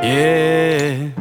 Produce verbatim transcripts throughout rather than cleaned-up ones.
Yeah.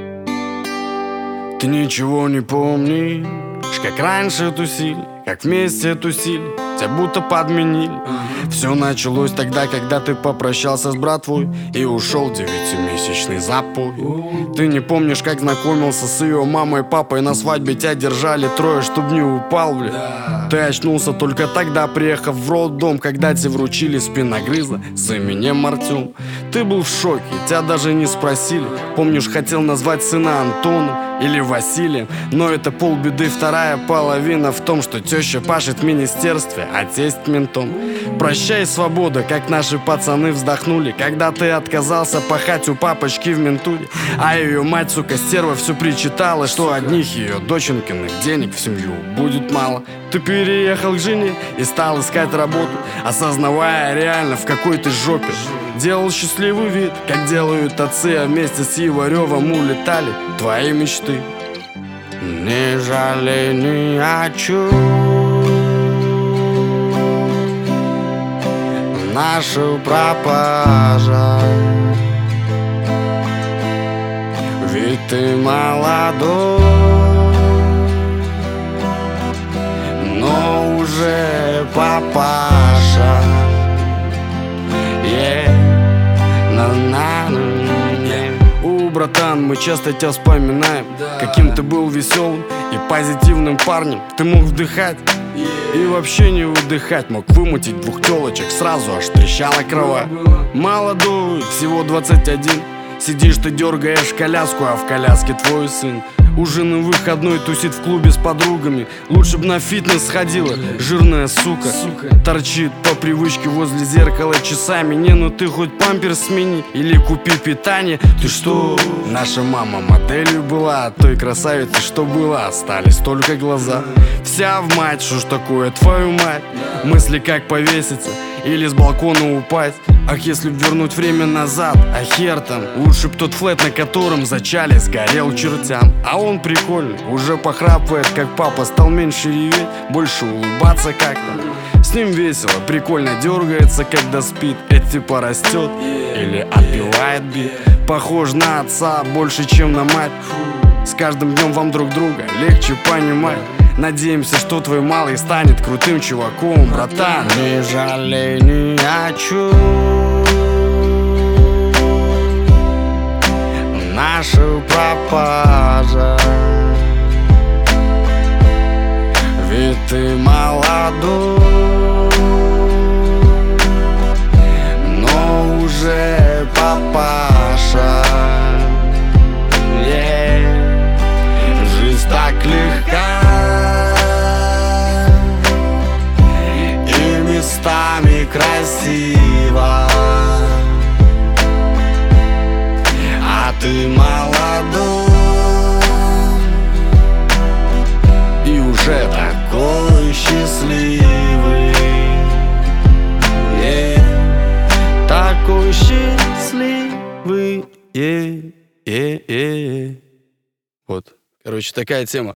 Ты ничего не помнишь, как раньше тусили, как вместе тусили, тебя будто подменили. Все началось тогда, когда ты попрощался с братвой и ушел девятимесячный запой. Ты не помнишь, как знакомился с ее мамой и папой, на свадьбе тебя держали трое, чтоб не упал, бля. Ты очнулся только тогда, приехав в роддом, когда тебе вручили спиногрыза с именем Артем. Ты был в шоке, тебя даже не спросили. Помнишь, хотел назвать сына Антоном или Василием, но это полбеды. Вторая половина в том, что теща пашет в министерстве, а тесть ментом. Прощай, свобода, как наши пацаны вздохнули, когда ты отказался пахать у папочки в ментуре. А ее мать, сука, стерва, все причитала, что одних ее доченькиных денег в семью будет мало. Ты переехал к жене и стал искать работу, осознавая реально, в какой ты жопе. Делал счастливый вид, как делают отцы, а вместе с Иваревым улетали твои мечты. Не жалей ни о чем нашу пропажа, ведь ты молодой, но уже папаша. Yeah. У, братан, мы часто тебя вспоминаем, да. Каким ты был веселым и позитивным парнем. Ты мог вдыхать yeah. и вообще не выдыхать. Мог вымутить двух телочек, сразу аж трещала кровать. Молодой, всего двадцать один, сидишь ты, дергаешь коляску, а в коляске твой сын. У жены выходной тусит в клубе с подругами. Лучше б на фитнес сходила, жирная сука, сука. Торчит по привычке возле зеркала часами. Не, ну ты хоть памперс смени или купи питание. Ты что? Наша мама моделью была, от той красавицы, что была, остались только глаза. Вся в мать, что ж такое, твою мать? Мысли, как повеситься или с балкона упасть. Ах, если б вернуть время назад, а хер там. Лучше б тот флэт, на котором зачали, сгорел чертям. А он прикольный, уже похрапывает, как папа. Стал меньше реветь, больше улыбаться как-то. С ним весело, прикольно дергается, когда спит. Это типа растет или отбивает бит. Похож на отца больше, чем на мать. С каждым днем вам друг друга легче понимать. Надеемся, что твой малый станет крутым чуваком, братан. Не жалей ни о чем нашу пропажа, ведь ты молодой, но уже папаша. Yeah. Жизнь так легка и местами красиво, а ты молодой и уже такой счастливый, yeah. Такой счастливый, yeah, yeah, yeah. Вот, короче, такая тема.